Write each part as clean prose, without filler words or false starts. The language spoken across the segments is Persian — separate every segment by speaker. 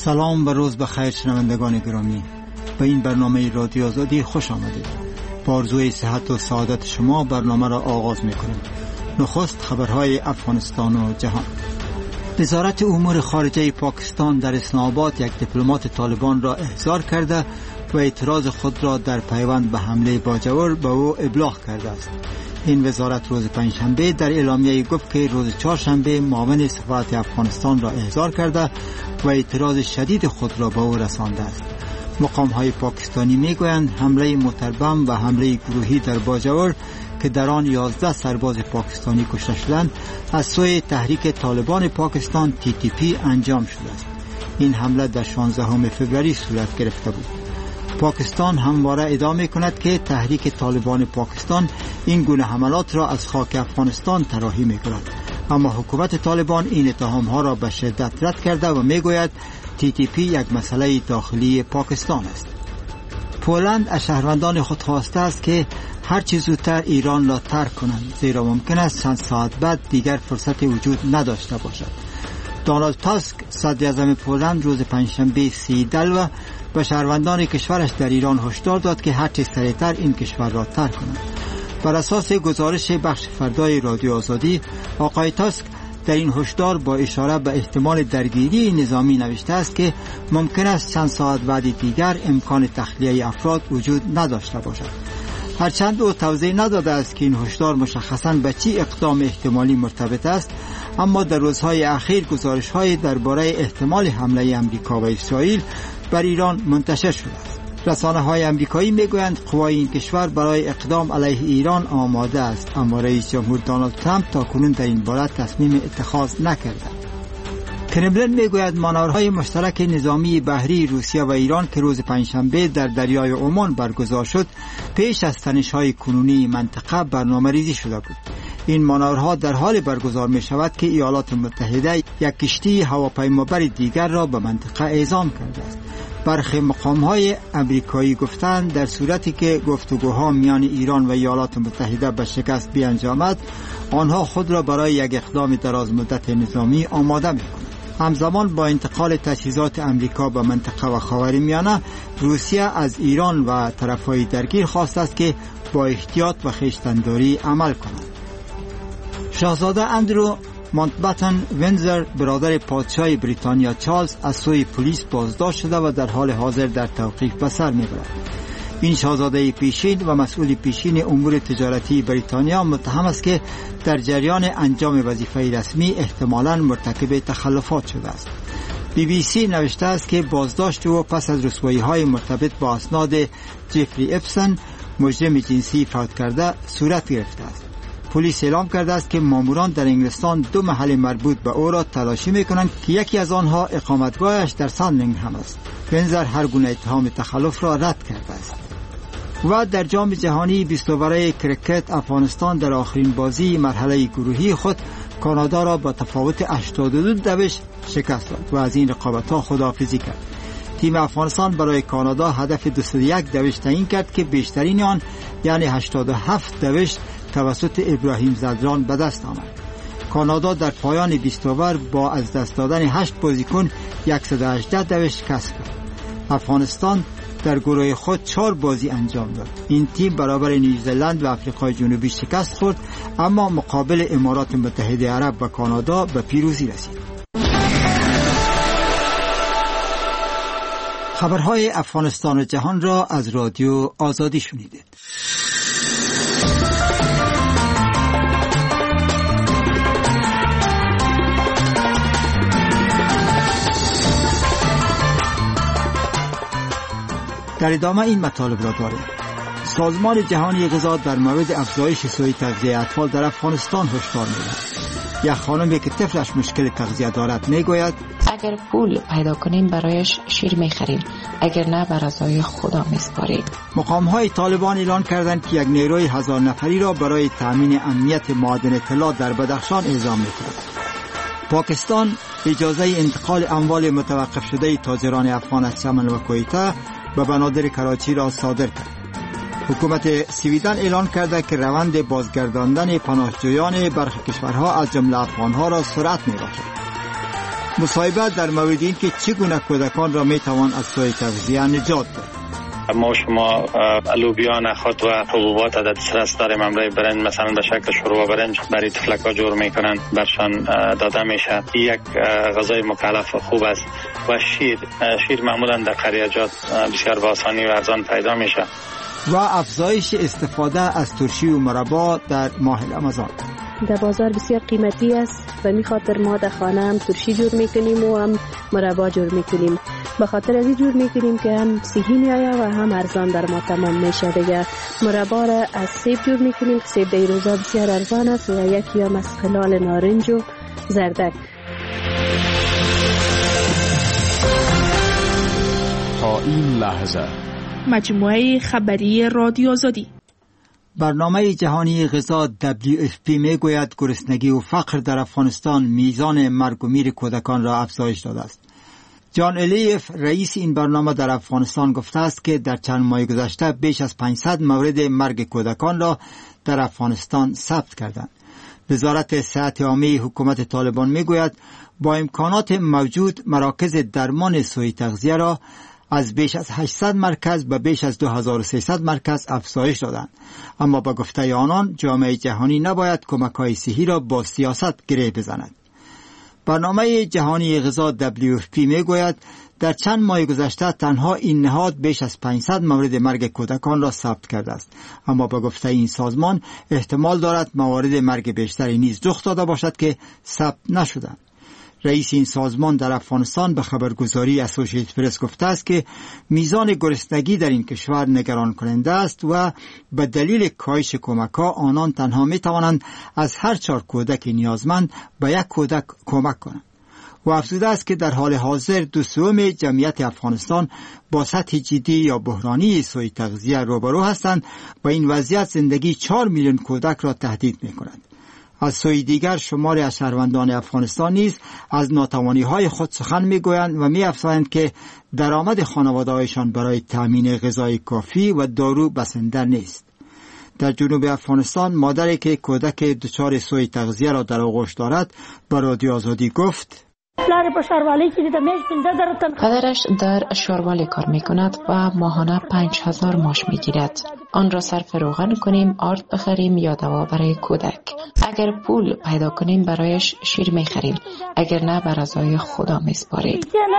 Speaker 1: سلام و روز بخیر شنوندگان گرامی، به این برنامه رادیو آزادی خوش آمدید. با آرزوی صحت و سعادت شما برنامه را آغاز می‌کنیم. نخست خبرهای افغانستان و جهان. وزارت امور خارجه پاکستان در اسلام آباد یک دیپلمات طالبان را احضار کرده و اعتراض خود را در پیوند به حمله باجور به او ابلاغ کرده است. این وزارت روز پنجشنبه در اعلامیه گفت که روز چهارشنبه معاون سفارت افغانستان را احضار کرده و اعتراض شدید خود را به او رسانده است. مقام‌های پاکستانی میگویند حمله موتربم و حمله گروهی در باجور که در آن 11 سرباز پاکستانی کشته شدند از سوی تحریک طالبان پاکستان TTP انجام شده است. این حمله در 16 فوریه صورت گرفته بود. پاکستان همواره ادعا می‌کند که تحریک طالبان پاکستان این گونه حملات را از خاک افغانستان طراحی می‌کند، اما حکومت طالبان این اتهام‌ها را به شدت رد کرده و می‌گوید TTP یک مسئله داخلی پاکستان است. پولند از شهروندان خود خواسته است که هر چه زودتر ایران را ترک کنند، زیرا ممکن است چند ساعت بعد دیگر فرصت وجود نداشته باشد. دونالد تاسک صدر اعظم پولند روز پنجشنبه 30 دلو به شهروندان کشورش در ایران هشدار داد که هر چه سریعتر این کشور را ترک کنند. بر اساس گزارش بخش فردای رادیو آزادی، آقای تاسک در این هشدار با اشاره به احتمال درگیری نظامی نوشته است که ممکن است چند ساعت بعد دیگر امکان تخلیه افراد وجود نداشته باشد. هرچند او توضیح نداده است که این هشدار مشخصاً به چه اقدام احتمالی مرتبط است، اما در روزهای اخیر گزارش‌های درباره احتمال حمله امریکا و اسرائیل بر ایران منتشر شده است. رسانه‌های آمریکایی میگویند قوای این کشور برای اقدام علیه ایران آماده است، اما رئیس جمهور دونالد ترامپ تاکنون در این باره تصمیم اتخاذ نکرده. کرملین میگوید مانورهای مشترک نظامی بحری روسیه و ایران که روز پنجشنبه در دریای عمان برگزار شد، پیش از تنش‌های کنونی منطقه برنامه‌ریزی شده بود. این مانورها در حال برگزار می شود که ایالات متحده یک کشتی هواپیمابر دیگر را به منطقه اعزام کرده است. برخی مقام‌های آمریکایی گفتند در صورتی که گفتگوها میان ایران و ایالات متحده به شکست بیانجامد، آنها خود را برای یک اقدام دراز مدت نظامی آماده می‌کنند. همزمان با انتقال تجهیزات آمریکا به منطقه و خاورمیانه، روسیه از ایران و طرف‌های درگیر خواسته است که با احتیاط و خویشتن‌داری عمل کنند. شاهزاده اندرو ماونتبتن وینزر برادر پادشاه بریتانیا چارلز از سوی پلیس بازداشت شده و در حال حاضر در توقیف به سر میبرد. این شاهزاده پیشین و مسئول پیشین امور تجارتی بریتانیا متهم است که در جریان انجام وظیفه رسمی احتمالاً مرتکب تخلفات شده است. BBC نوشته است که بازداشت او پس از رسوایی‌های مرتبط با اسناد جفری اپسن، مجرم جنسی فوت کرده، صورت گرفته است. پلیس اعلام کرده است که ماموران در انگلستان 2 محل مربوط به او را تلاشی می‌کنند که یکی از آنها اقامتگاهش در ساندینگهم است. وینزر هر گونه اتهام تخلف را رد کرده است. و در جام جهانی 20 اوره کرکت، افغانستان در آخرین بازی مرحله گروهی خود کانادا را با تفاوت 82 دوش شکست داد و از این رقابت‌ها خداحافظی کرد. تیم افغانستان برای کانادا هدف 201 دوش تعیین کرد که بیشترین آن یعنی 87 دوش توسط ابراهیم زدران به دست آمد. کانادا در پایان 20 اوور با از دست دادن 8 بازیکن 118 دوش کسب کرد. افغانستان در گروه خود 4 بازی انجام داد. این تیم برابر نیوزلند و آفریقای جنوبی شکست خورد، اما مقابل امارات متحده عرب و کانادا به پیروزی رسید. خبرهای افغانستان و جهان را از رادیو آزادی شنیدید. در ادامه این مطالب را داریم. سازمان جهانی غذا در مورد افزایش سوء تغذیه اطفال در افغانستان هشدار می‌دهد. یک خانمی که طفلش مشکل تغذیه دارد میگوید
Speaker 2: اگر پول پیدا کنیم برایش شیر میخریم، اگر نه بر رضای خدا میسپاریم.
Speaker 1: مقام‌های طالبان اعلان کردند که یک نیروی 1000 نفری را برای تامین امنیت معادن طلا در بدخشان اعزام می‌کند. پاکستان اجازه انتقال اموال متوقف شده تاجران افغان از یمن و کویت به بنادر کراچی را صادر کرد. حکومت سویدن اعلان کرده که روند بازگرداندن پناهجویان برخی کشورها از جمله افغانها را سرعت می‌بخشد. مصاحبه در مورد این که چگونه کودکان را میتوان از سوء تغذیه نجات داد.
Speaker 3: ما شما لوبیا نخود و حبوبات عدد سرس داریم امروز برنج مثلا به شکل شوربه برنج برای طفلکا جور میکنن برشان داده میشه. یک غذای مکلف خوب است و شیر معمولا در قریجات بسیار با آسانی و ارزان پیدا میشه.
Speaker 1: و افزایش استفاده از ترشی و مربا در ماه رمضان
Speaker 4: در بازار بسیار قیمتی است و می خاطر ما در خانه هم ترشی جور میکنیم و هم مربا جور میکنیم. به خاطر از این جور میکنیم که هم صحی میآید و هم ارزان در ما تمام میشه. دیگه مربا را از سیب جور میکنیم. سیب در روزا بسیار ارزان است و یکی هم از خلال نارنج و زردک.
Speaker 5: تا این لحظه
Speaker 6: مجموعه خبری رادیو آزادی.
Speaker 1: برنامه جهانی غذا WFP میگوید گرسنگی و فقر در افغانستان میزان مرگ و میر کودکان را افزایش داده است. جان الیف رئیس این برنامه در افغانستان گفته است که در چند ماه گذشته بیش از 500 مورد مرگ کودکان را در افغانستان ثبت کردند. وزارت صحت عامه حکومت طالبان میگوید با امکانات موجود مراکز درمان سوء تغذیه را از بیش از 800 مرکز به بیش از 2300 مرکز افزایش دادند. اما با گفته آنان جامعه جهانی نباید کمک‌های صحی را با سیاست گره بزند. برنامه جهانی غذا WFP میگوید در چند ماه گذشته تنها این نهاد بیش از 500 مورد مرگ کودکان را ثبت کرده است. اما با گفته این سازمان احتمال دارد موارد مرگ بیشتری نیز رخ داده باشد که ثبت نشدند. رئیس این سازمان در افغانستان به خبرگزاری اسوسییتد پرس گفته است که میزان گرسنگی در این کشور نگران کننده است و به دلیل کاهش کمک‌ها آنان تنها می توانند از هر 4 کودک نیازمند به 1 کودک کمک کنند. و افزوده است که در حال حاضر 2/3 جمعیت افغانستان با سطح جدی یا بحرانی سوء تغذیه روبرو هستند و این وضعیت زندگی 4 میلیون کودک را تهدید می کند. از سوی دیگر شماری از شهروندان افغانستان نیز از ناتوانی‌های خود سخن می‌گویند و می‌افزایند که درآمد خانواده‌هایشان برای تامین غذای کافی و دارو بسنده نیست. در جنوب افغانستان مادری که کودک دچار سوء تغذیه را در آغوش دارد به رادیو آزادی گفت
Speaker 2: پدرش در شاروالی کار می کند و ماهانه 5000 ماش می گیرد. آن را صرف روغن کنیم، آرد بخریم یا دوا برای کودک. اگر پول پیدا کنیم برایش شیر می خریم، اگر نه بر رضای خدا می سپاریم.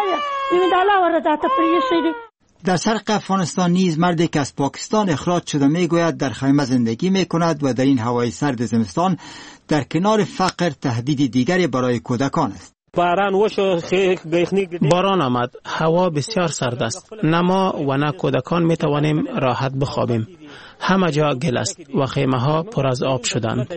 Speaker 1: در شرق افغانستان نیز مردی که از پاکستان اخراج شده میگوید در خیمه زندگی می کند و در این هوای سرد زمستان در کنار فقر تهدید دیگری برای کودکان است.
Speaker 7: باران آمد، هوا بسیار سرد است. نه ما و نه کودکان می توانیم راحت بخوابیم. همه جا گل است و خیمه ها پر از آب شدند.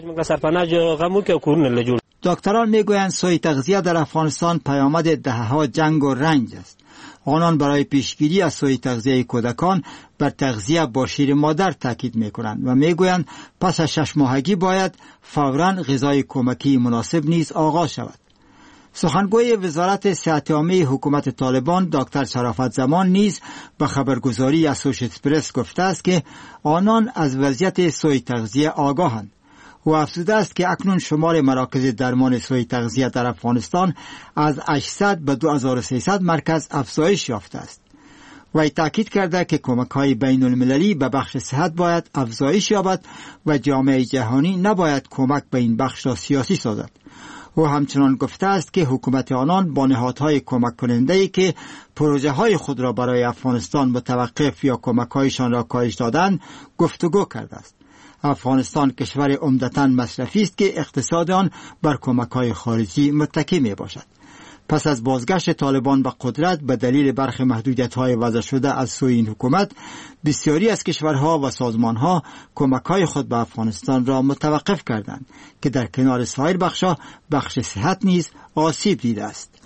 Speaker 1: دکتران میگویند سوء تغذیه در افغانستان پیامد دهه‌ها جنگ و رنج است. آنان برای پیشگیری از سوء تغذیه کودکان بر تغذیه با شیر مادر تاکید میکنند و میگویند پس از 6 ماهگی باید فوراً غذای کمکی مناسب نیز آغاز شود. سخنگوی وزارت صحت عامه حکومت طالبان دکتر شرافت زمان نیز به خبرگزاری اسوسییتد پرس گفته است که آنان از وضعیت سوء تغذیه آگاهند و افزوده است که اکنون شمار مراکز درمان سوء تغذیه در افغانستان از 800 به 2300 مرکز افزایش یافته است. و تاکید کرده که کمک‌های بین‌المللی به بخش صحت باید افزایش یابد و جامعه جهانی نباید کمک به این بخش را سیاسی سازد. و همچنان گفته است که حکومت آنان با نهادهای کمک کننده‌ای که پروژه های خود را برای افغانستان متوقف یا کمک‌هایشان را کاهش دادند گفتگو کرده است. افغانستان کشور عمدتاً مصرفی است که اقتصاد آن بر کمک‌های خارجی متکی میباشد. پس از بازگشت طالبان به قدرت به دلیل برخی محدودیت‌های وضع شده از سوی این حکومت، بسیاری از کشورها و سازمان‌ها کمک‌های خود به افغانستان را متوقف کردند که در کنار سایر بخش‌ها بخش صحت نیز آسیب دیده است.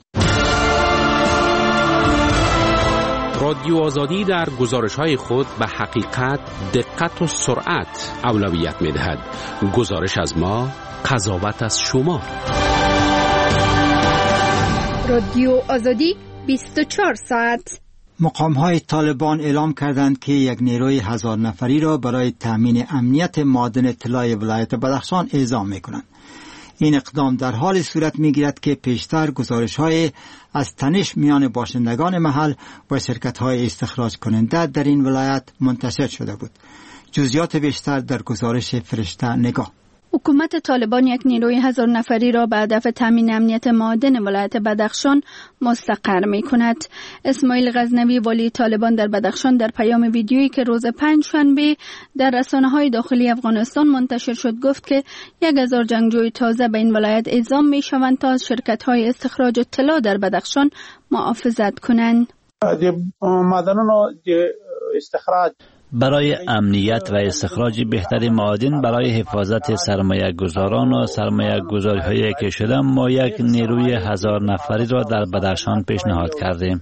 Speaker 5: رادیو آزادی در گزارش‌های خود به حقیقت، دقت و سرعت اولویت می‌دهد. گزارش از ما، قضاوت از شما.
Speaker 6: رادیو آزادی 24 ساعت.
Speaker 1: مقام‌های طالبان اعلام کردند که یک نیروی 1000 نفری را برای تامین امنیت معادن طلای ولایت بدخشان اعزام می‌کنند. این اقدام در حال صورت می‌گیرد که پیشتر گزارش‌های از تنش میان باشندگان محل و شرکت‌های استخراج کننده در این ولایت منتشر شده بود. جزئیات بیشتر در گزارش فرشته نگاه.
Speaker 8: حکومت طالبان یک نیروی 1000 نفری را به هدف تامین امنیت معادن ولایت بدخشان مستقر می کند. اسماعیل غزنوی والی طالبان در بدخشان در پیام ویدیویی که روز پنجشنبه در رسانه‌های داخلی افغانستان منتشر شد گفت که 1000 جنگجوی تازه به این ولایت اعزام می شوند تا از شرکت‌های استخراج طلا در بدخشان محافظت کنند.
Speaker 9: استخراج برای امنیت و استخراج بهتر معادن برای حفاظت سرمایه گذاران و سرمایه گذاری هایی که شده ما یک نیروی 1000 نفری را در بدخشان پیشنهاد کردیم.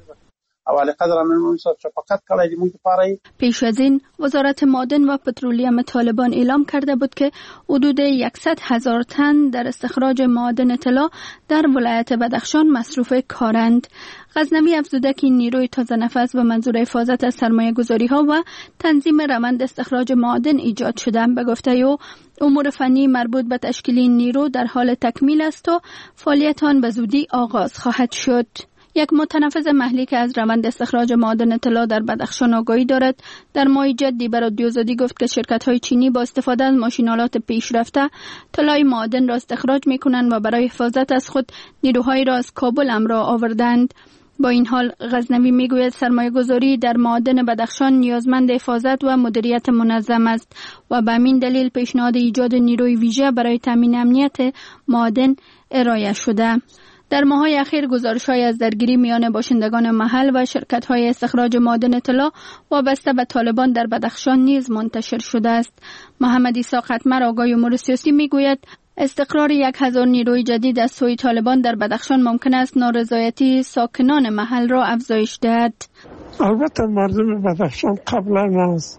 Speaker 8: پیش از این وزارت معادن و پترولیم طالبان اعلام کرده بود که حدود 100,000 تن در استخراج معادن طلا در ولایت بدخشان مصروف کارند. غزنوی افزوده که این نیروی تازه نفس به منظور حفاظت از سرمایه گذاری ها و تنظیم روند استخراج معادن ایجاد شده. به گفته او امور فنی مربوط به تشکیل این نیرو در حال تکمیل است و فعالیت آن به زودی آغاز خواهد شد. یک متنفذ محلی که از روند استخراج معادن طلا در بدخشان آگاهی دارد در ماه جدی به رادیو آزادی گفت که شرکت‌های چینی با استفاده از ماشین‌آلات پیشرفته طلای معادن را استخراج می‌کنند و برای حفاظت از خود نیروهایی را از کابل همراه آوردند. با این حال غزنوی میگوید سرمایه‌گذاری در معادن بدخشان نیازمند حفاظت و مدیریت منظم است و به همین دلیل پیشنهاد ایجاد نیروی ویژه برای تامین امنیت معادن ارائه شده. در ماه‌های اخیر گزارش‌های از درگیری میان باشندگان محل و شرکت‌های استخراج معادن طلا وابسته به طالبان در بدخشان نیز منتشر شده است. محمد عیسی قطمر آگاه امور سیاسی میگوید استقرار 1000 نیروی جدید از سوی طالبان در بدخشان ممکن است نارضایتی ساکنان محل را افزایش دهد.
Speaker 10: البته مردم بدخشان قبلا از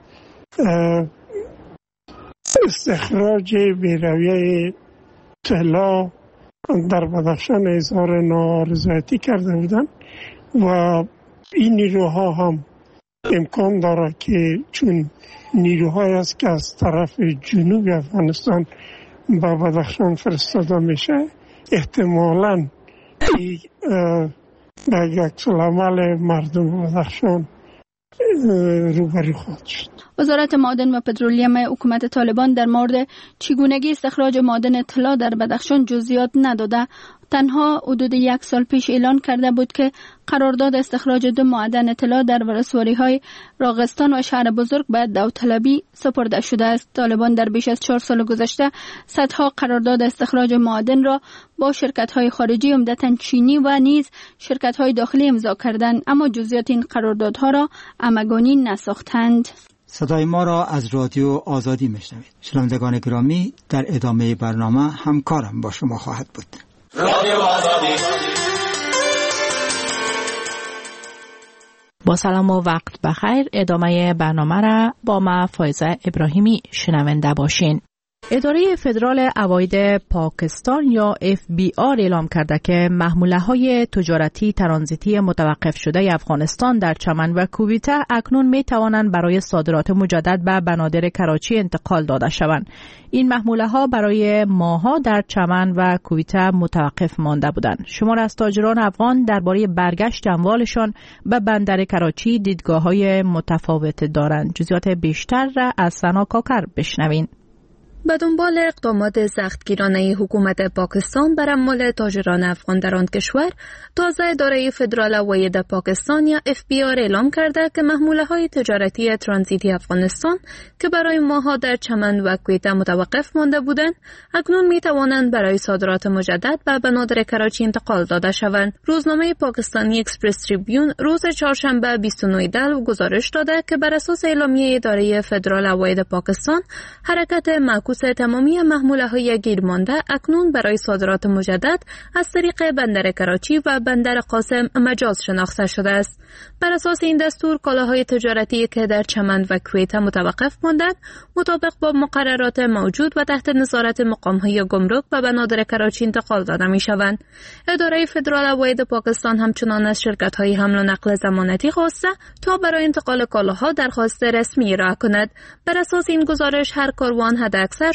Speaker 10: استخراج بی‌رویه طلا در بدخشان اظهار نارضایتی کرده بودند و این نیروها هم امکان داره که چون نیروهایی است که از طرف جنوب افغانستان به بدخشان فرستاده میشه احتمالاً به عکس‌العمل مردم بدخشان روبرو خواهد شد.
Speaker 8: وزارت معادن و پترولیم حکومت طالبان در مورد چگونگی استخراج معادن طلا در بدخشان جزئیات نداده. تنها حدود 1 سال پیش اعلان کرده بود که قرارداد استخراج 2 معدن طلا در ولسوالی‌های راغستان و شهر بزرگ به داوطلبی سپرده شده است. طالبان در بیش از 4 سال گذشته صدها قرارداد استخراج معادن را با شرکت‌های خارجی عمدتاً چینی و نیز شرکت‌های داخلی امضا کردند، اما جزئیات این قراردادها را همگانی نساختند.
Speaker 1: صدای ما را از رادیو آزادی میشنوید. شنوندگان گرامی، در ادامه برنامه همکارم با شما خواهد بود. رادیو آزادی.
Speaker 2: با سلام و وقت بخیر. ادامه برنامه را با ما فایزه ابراهیمی شنونده باشین. اداره فدرال عواید پاکستان یا FBI اعلام کرده که محموله‌های تجارتی ترانزیتی متوقف شده افغانستان در چمن و کویته اکنون می توانند برای صادرات مجدد به بنادر کراچی انتقال داده شوند. این محموله‌ها برای ماه‌ها در چمن و کویته متوقف مانده بودند. شمار از تاجران افغان درباره برگشت اموالشان به بندر کراچی دیدگاه‌های متفاوت دارند. جزئیات بیشتر را از سنا کاکر بشنوین.
Speaker 11: به دنبال اقدامات سختگیرانه حکومت پاکستان بر اموال تاجران افغان در آن کشور، تازه اداره فدرال عواید پاکستان یا FBI اعلام کرده که محموله‌های تجارتی ترانزیتی افغانستان که برای ماه‌ها در چمن و کویته متوقف مانده بودند، اکنون می‌توانند برای صادرات مجدد به بنادر کراچی انتقال داده شوند. روزنامه پاکستانی اکسپرس تریبیون روز چهارشنبه 29 دلو گزارش داده که بر اساس اعلامیه اداره فدرال عواید پاکستان، حرکت معکوس تمامی محموله‌های گیرمانده اکنون برای صادرات مجدد از طریق بندر کراچی و بندر قاسم مجاز شناخته شده است. بر اساس این دستور کالاهای تجارتی که در چمن و کویته متوقف ماندند، مطابق با مقررات موجود و تحت نظارت مقام‌های گمرک به بنادر کراچی انتقال داده می‌شوند. اداره فدرال عواید پاکستان همچنان از شرکت‌های حمل و نقل ضمانتی خواسته تا برای انتقال کالاها درخواست رسمی ارائه کند. بر اساس این گزارش هر کاروان حداکثر